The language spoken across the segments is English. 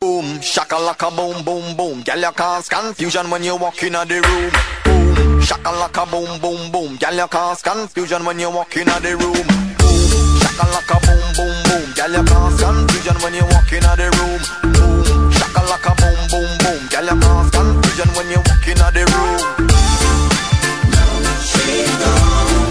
Boom, shakalaka boom, boom, boom. Girl, you cause confusion when you walk in the room. Boom, shakalaka boom, boom, boom. Girl, you cause confusion when you walk in the room. Boom, shakalaka boom, boom, boom. Girl, you cause confusion when you walk in the room. Boom, shakalaka boom, boom, boom. Girl, you cause confusion when you walk in the room. She don't.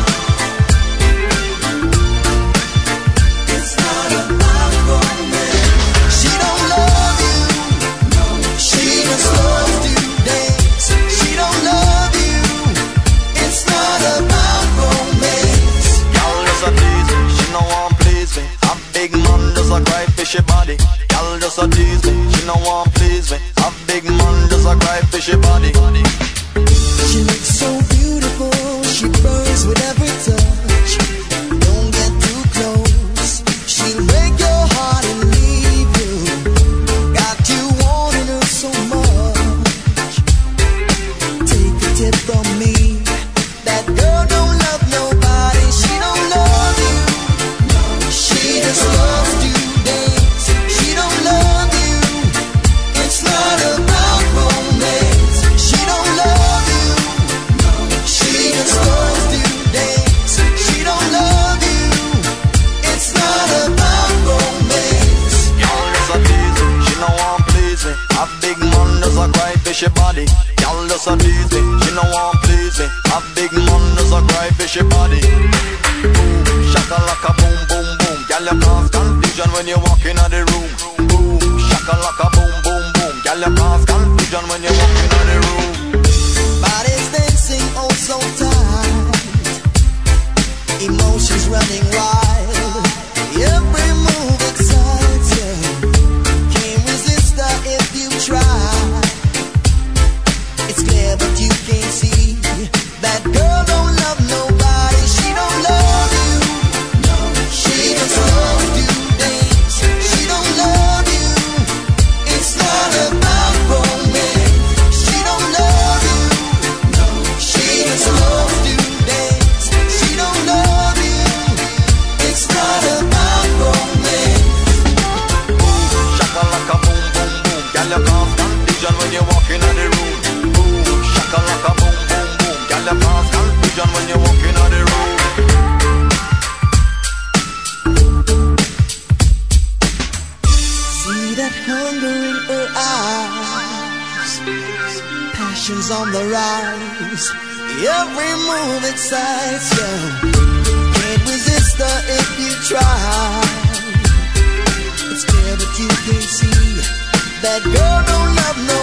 It's not about romance. She don't love you. No. She just loves to dance. She don't love you. It's not about romance. Y'all just a tease me. She no want please me. A big man does a cry fishy body. Y'all just a tease me. She no want please me. A big man does a cry fishy body. She looks so beautiful. She burns with every touch. Don't get too close. She'll break your heart and leave you. Got you wanting her so much. Take a tip from me. That girl don't love nobody. She don't love you. No. She just loves to dance. She don't love you. It's not about romance. She don't love you. No. She just loves to dance. She don't love you. It's not about romance. Y'all just a tease me. She no want please me. A big man does a cry fishy body. Y'all just a tease me. She no want please me. A big man does a cry fishy body. Boom, shakalaka boom, boom, boom. Y'all you cause confusion when you walk in the room. Boom, shakalaka boom, boom, boom. Y'all you cause confusion when you walk in the room. Body's dancing oh so tight. Emotions running wild. Every move excites you. Can't resist her if you try. It's clear but you can't see. That girl don't love nobody. She don't love you. No. She just loves to dance. She don't love you. It's not about romance. She don't love you. No. She just loves to dance. She don't love you. It's not about romance. Boom, shakalaka boom, boom, boom. Girl, you cause confusion when you walk in the room. Boom, shakalaka boom, boom, boom. Girl, you cause confusion when you walk in the room. See that hunger in her eyes. Passion's on the rise. Every move excites you. Can't resist her if you try. It's clear but you can't see. That girl don't love no